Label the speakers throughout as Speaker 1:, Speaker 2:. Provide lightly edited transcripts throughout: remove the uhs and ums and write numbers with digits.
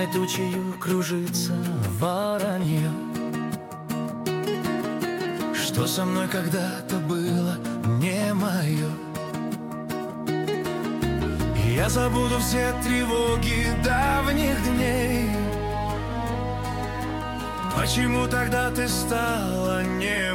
Speaker 1: черной тучею кружится воронье. Что со мной когда-то было не мое. Я забуду все тревоги давних дней. Почему тогда ты стала не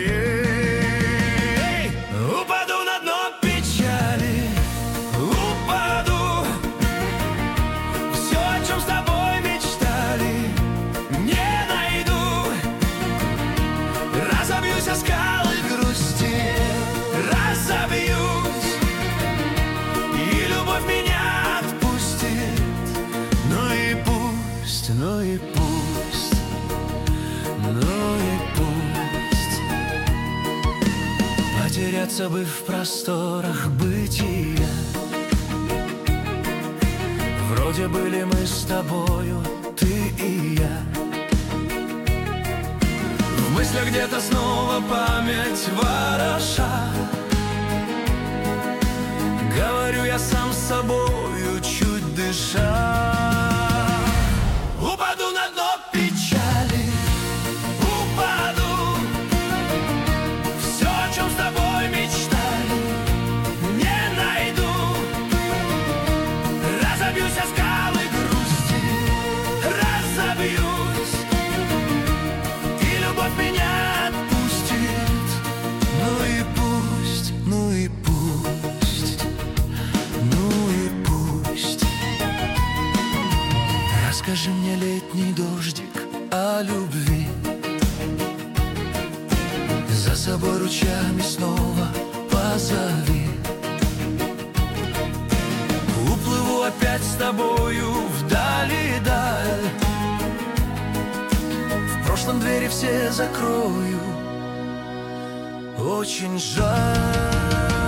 Speaker 1: моей? Упаду на дно печали, упаду. Все, о чем с тобой мечтали, не найду. Разобьюсь о скалы грусти, разобьюсь, и любовь меня отпустит. Ну и пусть, ну и пусть. Ну и пусть. Потеряться бы в просторах бытия. Вроде были мы с тобою, ты и я. В мыслях где-то снова память вороша. Говорю я сам с собою, чуть дыша. Упаду на дно печали, упаду. Все, о чем с тобой мечтали, не найду. Разобьюсь о скалы грусти, разобьюсь, и любовь меня отпустит. Ну и пусть, ну и пусть, ну и пусть. Расскажи мне, летний дождик, о любви. За собой ручьями снова позови. Уплыву опять с тобою вдали даль. В прошлом двери все закрою. Очень жаль.